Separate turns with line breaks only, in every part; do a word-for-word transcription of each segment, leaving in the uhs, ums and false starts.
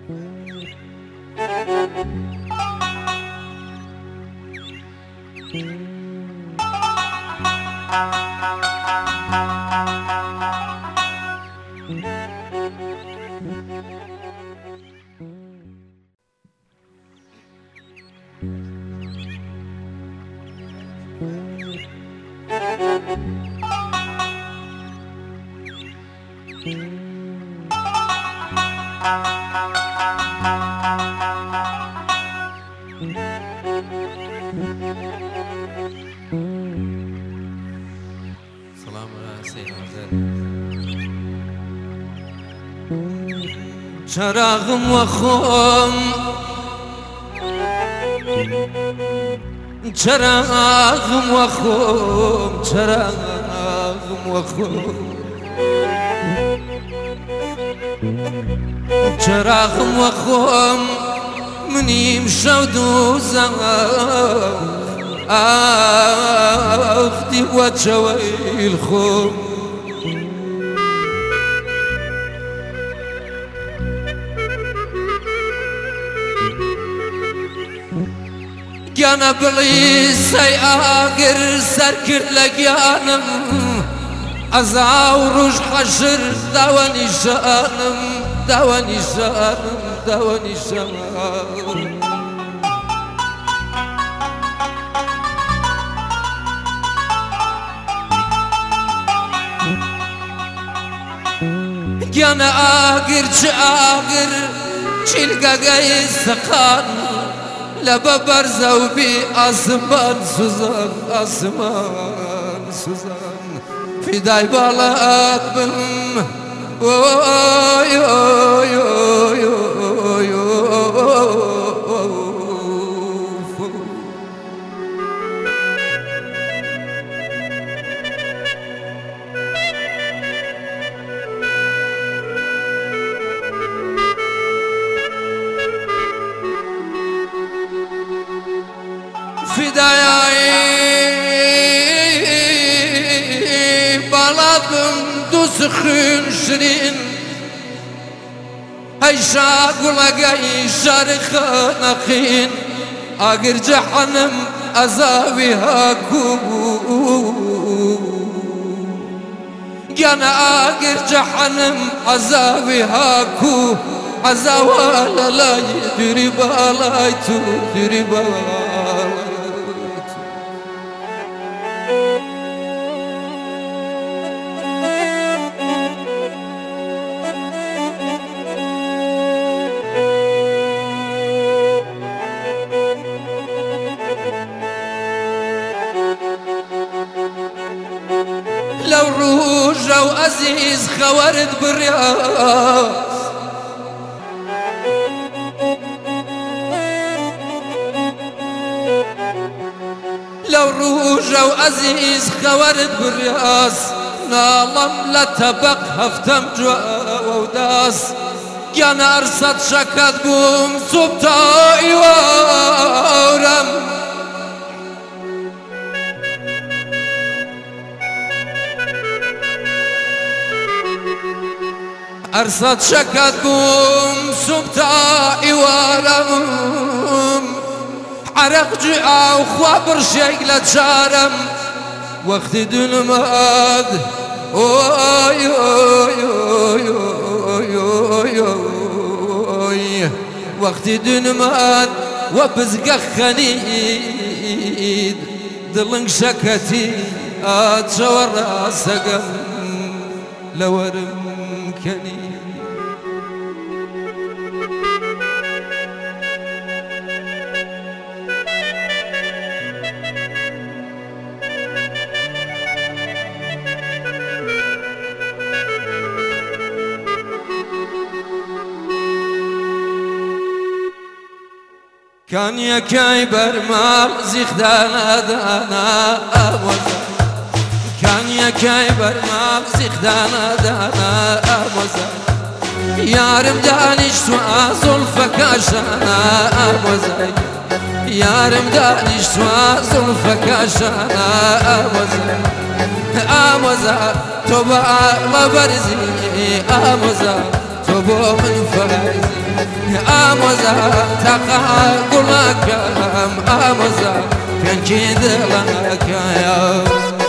چراغم وخوم چراغم وخوم چراغم وخوم چراغم وخوم منیم شود و زم اخدی و چویل خوم گیانە بڵی سەی ئاگر سەر کرد لە گیانم ئەزا و ڕۆژ حەشر داوە نیشانم داوە نیشانم داوە نیشانم گیانە ئاگر چ ئاگر چیلگەگەی سەقان لبا برزا و بی آسمان سوزان آسمان سوزان فدای بالات بم اوی اوی اوی اوی فدای بالاتم دو سخن شرین هیشا گلگای شرخ نقین اگر جهنم عذابی هاکو گیانە اگر جهنم عذابی هاکو عذاوالا لای دوری بالای تو دوری بالای لو روجا وعزيز خوارد بالرياض لو روجا وعزيز خوارد بالرياض نالم لتبق هفتم جوا وداس كان أرصد شكت بوم سبتاي وورم أرصد شكت بوم سبتاي وورم عرق جاء وخبر شيء لتشارم وقت دلماد اوي اوي اوي اوي اوي وقت دلماد وبزق خنيد دلنق شكتي اتشور راسقم لورم كني كان يكاي برمال زيخدانا دانا أموزا كان يكاي برمال زيخدانا دانا أموزا يارم دانش توازل فكاشانا أموزا يارم دانش توازل فكاشانا أموزا أموزا توبا لبرزي أموزا تبو من فرزي آموزا تقا قولك آموزا فين جيد لك يا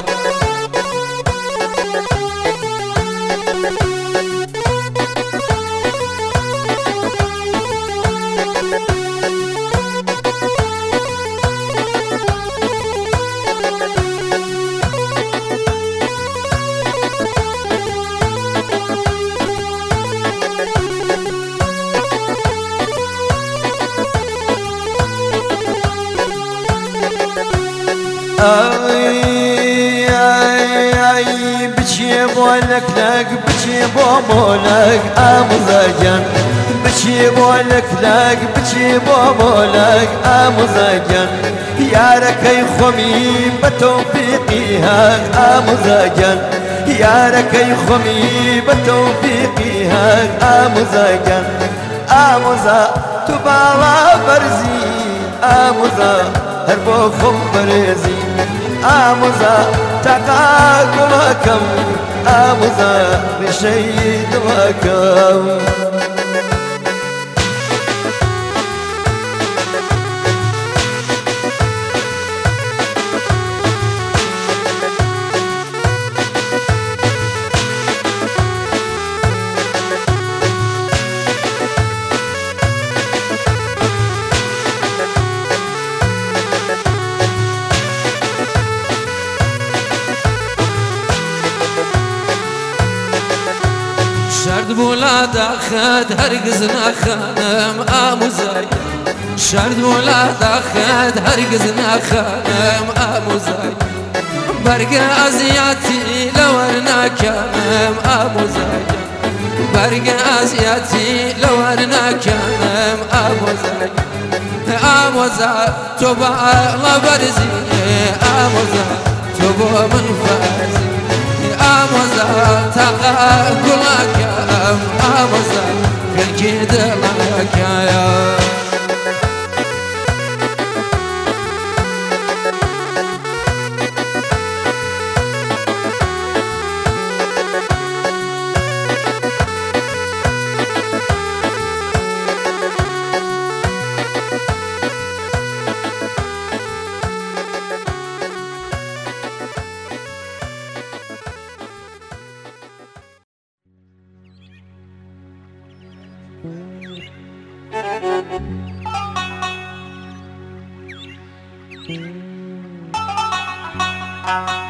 اي اي اي بشي بولك لك بشي بوبولك امزاجن بشي بولك لك بشي بوبولك امزاجن يا ركي خمي بتوفيقي هاك امزاجن يا ركي خمي بتوفيقي هاك امزاجن امزا تبالا برزي امزا هربو خبرزي آموزا تقاكم أكم آموزا رشيد وكم
شرد بولا داخد هرگز نخانم آموزای شرد بولا داخد هرگز نخانم آموزای برگ ازیاتی لور نکنم آموزای برگ ازیاتی لور نکنم آموزای آموزا تو با لبرزی آموزا تو با من فرزی آموزا تقا قولك آموزا فين جيد لك يا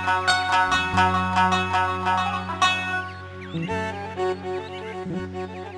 Thank you.